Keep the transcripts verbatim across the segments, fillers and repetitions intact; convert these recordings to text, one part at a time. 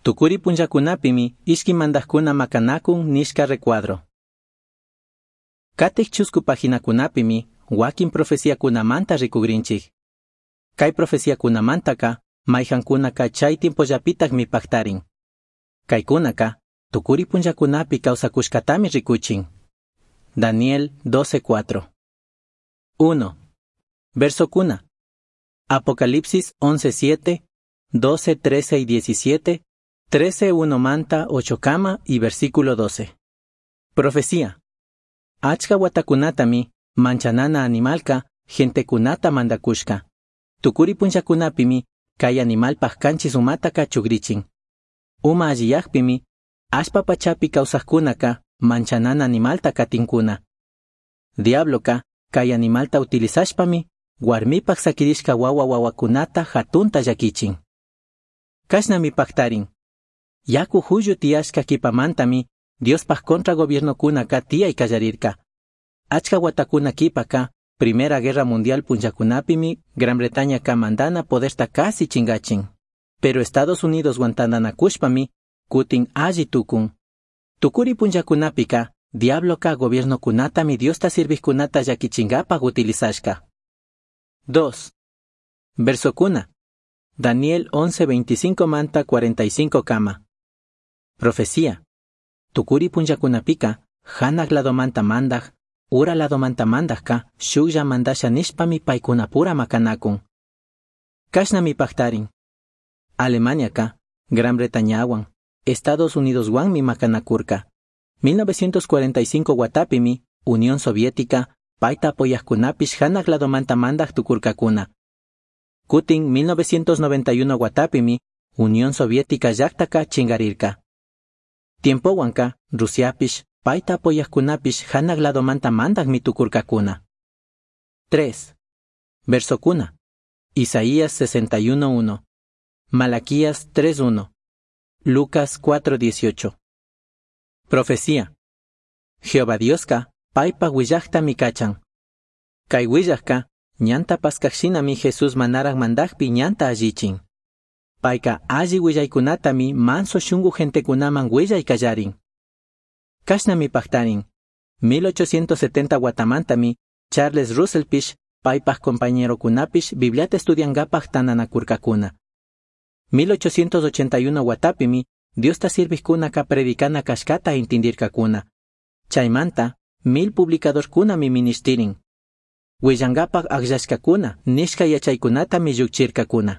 Tukuri punllakunapimi ishki mandajkuna makanakun nishka recuadro. Katik chusku paginakunapimi wakin profeciakunamanta rikugrinchik. Kay profeciakunamantaka mayjankunaka chay tiempollapitak mipaktarin. Kaykunaka tukuri punllakunapi kawsakushkatami rikuchin. Daniel doce cuatro. uno. Versokuna. Apocalipsis once siete, doce trece y diecisiete, trece uno manta ocho kama y versículo doce. Profecía. Achka watakunatami manchanana animalka gentekunata mandakushka. Tukuri punllakunapimi kay animalpaj kanchis umataka chugrichin. Uma alliyakpimi ashpa pachapi kawsajkunaka manchanana animalta katinkuna. Diabloka kay animalta utilizashpami warmipaj sakirishka wawa wawakunata hatunta llakichin. Kashnami paktarin. Yaku huyu tiyashka kipamantami Diospaj contra gobiernokunaka tiyay kallarirka. Achka watakuna kipaka Primera Guerra Mundial punllakunapimi Gran Bretaña ka mandana poderta casi chingachin. Pero Estados Unidos guantanakushpami kutin alli tukun. Tukuri punllakunapika diabloka gobiernokunatami Diosta sirvikunata llakichingapaj utilizashka. dos. Versokuna. Daniel once veinticinco manta cuarenta y cinco kama. Profecía. Tukuri punllakunapika hanak ladomanta mandaj, ura ladomanta mandajka shuklla mandasha nishpami paikunapura makanakun. Kashnami paktarin. Alemaniaka, Gran Bretañawan, Estados Unidos wanmi makanakurka. mil novecientos cuarenta y cinco watapimi, Unión Soviética, paita apoyajkunapish hanak ladomanta mandaj tukurkakuna. Kutin mil novecientos noventa y uno watapimi, Unión Soviética llaktaka chingarirka. Tiempowanka, Rusiapish, paita apoyajkunapish hanak ladomanta mandaj mitukurkakuna. tres. Versokuna. Isaías sesenta y uno uno. Malaquías tres uno. Lucas cuatro dieciocho. Profecía. Jehová Dioska, paipa willajta mikachan. Kay willajka, ñanta paskajshinami Jesús manaraj mandajpi ñanta allichin. Paika alli willaykunatami manso shungu gentekunaman willay kallarin. Kashnami paktarin. mil ochocientos setenta watamantami Charles Russellpish paipaj compañero kunapish bibliata estudiangapaj tananakurkakuna. mil ochocientos ochenta y uno watapimi Diosta sirvikunaka predicana kashkata intindirkakuna. Chaymanta mil publicadorkunami ministirin. Willangapaj agllashkakuna nishka yachaykunatami yukchirkakuna.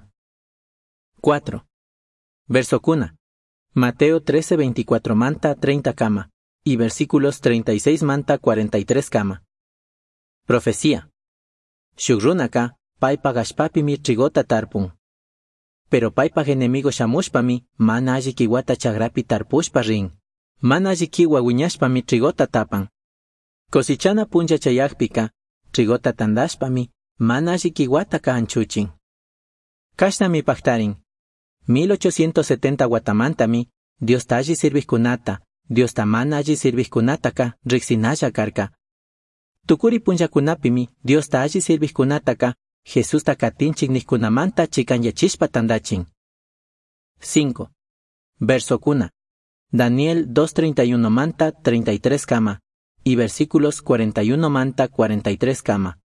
cuatro. Versokuna. Mateo trece veinticuatro manta treinta kama y versículos treinta y seis manta cuarenta y tres kama. Profecía. Shugrunaka paipa gashpapimi trigota tarpun. Pero paipa enemigo shamushpami mana alli kiwata chagrapi tarpushpa rin. Mana alli kiwa wiñashpami trigota tapan. Kosichana punja chayakpika trigota tandashpami mana alli kiwata ka anchuchin. Kashnami paktarin. mil ochocientos setenta watamantami Dios talli sirvikunata, Dios tamana alli sirvikunataka riksinalla karka. Tukuri punllakunapimi Dios talli sirvikunataka Jesús takatinchik nihkunamanta chikanyachishpa tandachin. cinco. Versokuna. Daniel dos treinta y uno manta treinta y tres kama y versículos cuarenta y uno manta cuarenta y tres kama.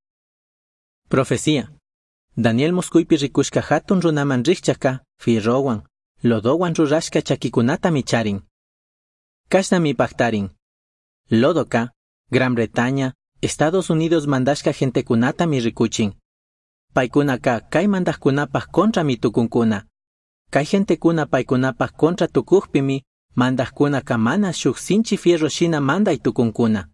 Profecía. Daniel Moscuypi rikushka hatun runaman rikchaka, firrowan, lodowan rurashka chakikunata micharin. Kashnami paktarin. Lodoka, Gran Bretaña, Estados Unidos mandashka gentekunata mi rikuchin. Paikunaka kay mandajkunapaj contra mi tukunkuna. Kay gentekuna paikunapaj contra tukujpimi, mandajkunaka mana shuk sinchi fierro shina manda y tukunkuna.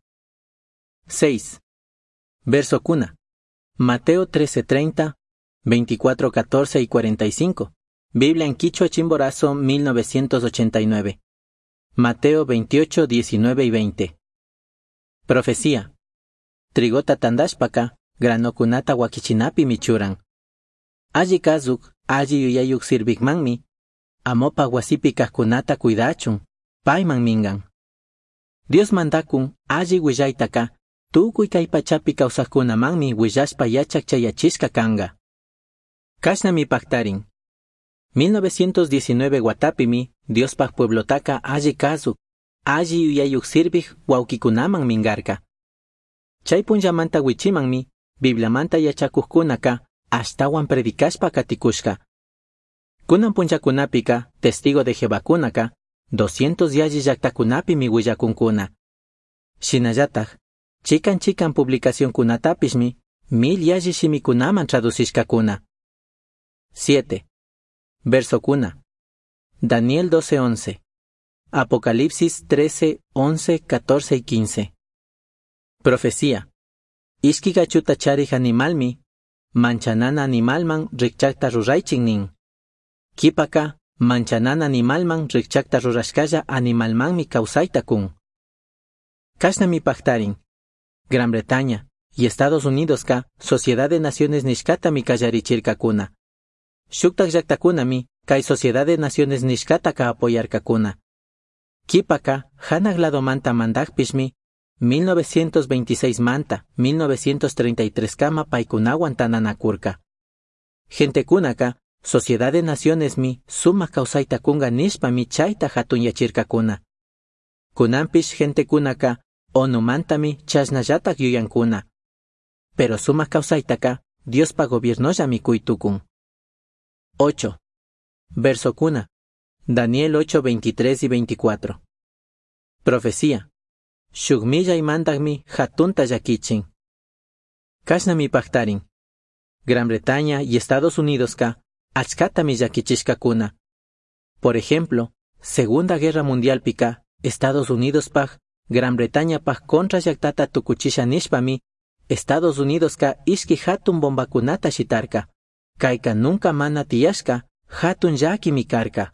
seis. Versokuna. Mateo trece treinta, veinticuatro catorce y cuarenta y cinco. Biblia en Quichua Chimborazo mil novecientos ochenta y nueve. Mateo veintiocho diecinueve y veinte. Profecía. Trigota tandashpaka, granokunata wakichinapi michuran. Alli kazuk, alli yuyayuk sirvikmanmi, amopa wasipi kajkunata cuidachun, paiman mingan. Dios mandakun, alli willaytaka, tukuy kay pachapi kawsajkunamanmi willashpa yachak chayachishka kanga. Kashnami paktarin. mil novecientos diecinueve Guatapimi, Diospaj pueblotaka alli kasu, alli yuyayuk sirvij wawkikunaman mingarka. Chay punllamanta wichimanmi, Bibliamanta yachakuqkunaka, ashtawan predikashpa katikushka. Kunan punchakunapika, testigo de Jehová-kunaka, doscientos yalli llaqtakunapimi willakunkuna. Shinallataj, chikan chikan publicación kunatapishmi, mil yalli shimikunaman traducishkakuna. siete. Verso kuna. Daniel doce once. Apocalipsis trece, once, catorce y quince. Profecía. Ishki gachuta charij animalmi, manchanana animalman rikchakta ruraychinnin. Kipaka, manchanana animalman rikchakta rurashkalla animalmanmi kausayta kun. Kashnami pachtarin. Gran Bretaña y Estados Unidos ka, Sociedad de Naciones nishkata mi kallarichirkakuna. Shuktak llaktakunami, kay Sociedad de Naciones nishkata ka apoyarkakuna. Kipaka, hanak ladomanta mandakpishmi, mil novecientos veintiséis manta, mil novecientos treinta y tres kama paikunawan tananakurka. Gentekunaka, Sociedad de Naciones mi, suma kausayta kunga nishpa mi chayta hatun yachirkakuna. Kunampish gentekunaka, onumantami chasnallatak yuyankuna. Pero suma kausaytaka, Diospa gobiernoya mi kuitukun. ocho. Verso kuna. Daniel ocho, veintitrés y veinticuatro. Profecía. Shugmilla y mandagmi hatunta yakichin. Kashnami pachtarin. Gran Bretaña y Estados Unidos ka, achkatami yakichishkakuna. Por ejemplo, Segunda Guerra Mundial pika, Estados Unidos paj, Gran Bretaña paj contra yaktata tukuchisha nishpami, Estados Unidos ka ishki hatun bombakunata shitarka. Kaika nunca mana tiyashka, hatun yaki mikarka.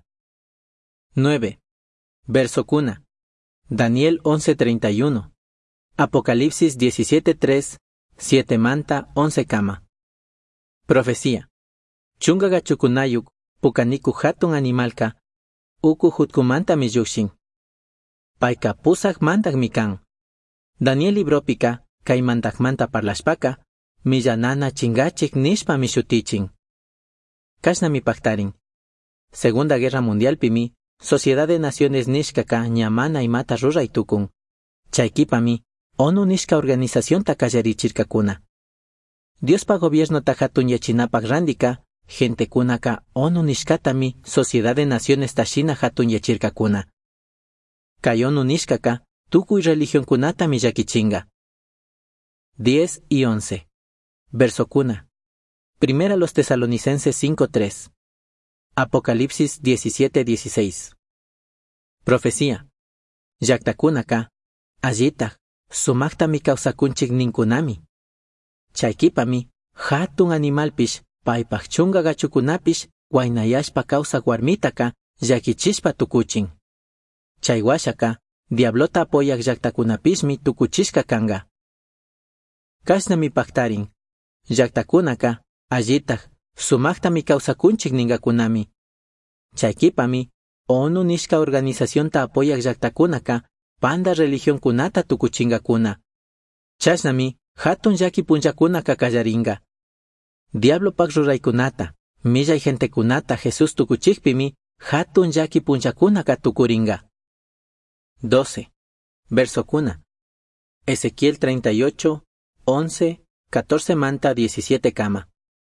nueve. Verso kuna. Daniel once treinta y uno. Apocalipsis diecisiete tres, siete manta, once kama. Profecía. Chungaga chukunayuk, pukaniku hatun animalka, uku hutkumanta miyukshin. Paika pusak mantak mikan. Daniel libropika, kay mantakmanta parlashpaka, millanana chingachik nishpa mishutichin. Kashnami pachtarin. Segunda Guerra Mundial pimi, Sociedad de Naciones nishkaka ñamana imata ruraytukun. Chaykipami, ONU nishka organización takallarichirkakuna. Diospa gobierno tajatun yachinapak randika, gente kunaka ONU nishkatami Sociedad de Naciones tashina hatun yachirkakuna. Kay ONU nishkaka, tukuy religión kunata miyakichinga. diez y once. Verso kuna. Primera los Tesalonicenses cinco tres. Apocalipsis diecisiete dieciséis. Profecía. Yaktakunaka, allita, sumakta mi kausakunchik ninkunami. Chaykipami, hatun animalpish, paypach chunga gachukunapish, waynayashpa kausa warmitaka, yakichishpa tukuchin. Chaywashaka, diablota apoyak yaktakunapishmi tukuchishka kanga. Kashnami pachtarin. Yaktakunaka, allita, sumakta mi kausakunchik ningakunami. Chaykipami, ONU nishka organización ta apoyak yaktakunaka, panda religión kunata tukuchingakuna. Chasnami, hatun yaki punchakunaka kallaringa. Diablo pak ruraykunata, millay gente kunata Jesús tukuchikpimi, hatun yaki punchakunaka tukuringa. doce. Verso kuna. Ezequiel treinta y ocho, once, catorce manta diecisiete kama.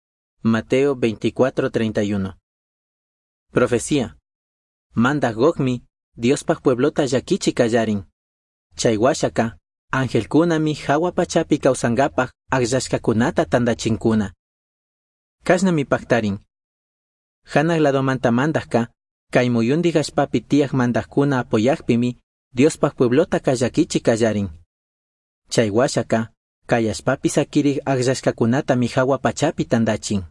Mateo veinticuatro treinta y uno. Profecía. Manda gogmi, Diospaj pueblota yakichi kallarin. Chaywashaka, ángel kunami hawa pachapi kausangapaj agllashkakunata tandachinkuna. Kashnami pachtarin. Hanak ladomanta mandajka, kay muyundi gashpapi tiyak mandajkuna apoyakpimi, Diospaj pueblota kayakichi kallarin. Chaywashaka, kayashpapi sakirig agllashkakunata mi hawa pachapi tandachin.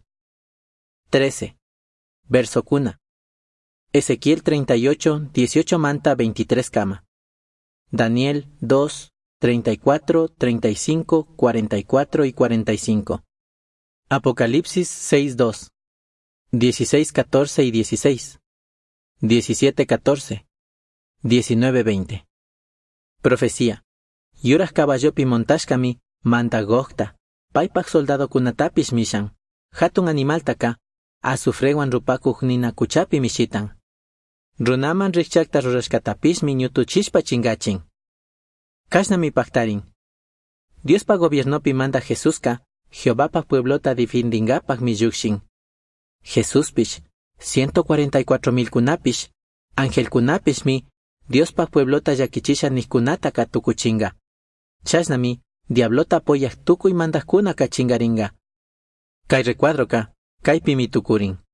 trece. Verso kuna. Ezequiel treinta y ocho, dieciocho manta veintitrés kama. Daniel dos, treinta y cuatro, treinta y cinco, cuarenta y cuatro y cuarenta y cinco. Apocalipsis seis dos. dieciséis catorce y dieciséis. diecisiete catorce. diecinueve veinte. Profecía. Yuras caballopi montashkami, manta gogta, paypak soldado kunatapish mishan, hatun animal taka, azufrewan rupakuq nina kuchapi mishitan. Runaman rikchakta rurashkatapismi ñutuchishpa chingachin. Kashnami paktarin. Diospa gobiernopi manda Jesuska, Jehovapa pueblota defendingapak mi llukshin. Jesuspish, ciento cuarenta y cuatro mil kunapish, ángel kunapish mi, Diospa pueblota yakichisha niskunata katukuchinga. Chasnami, diablota poyak tukuy mandakuna kachingaringa. Kay recuadroka, kaypi mi tukurin.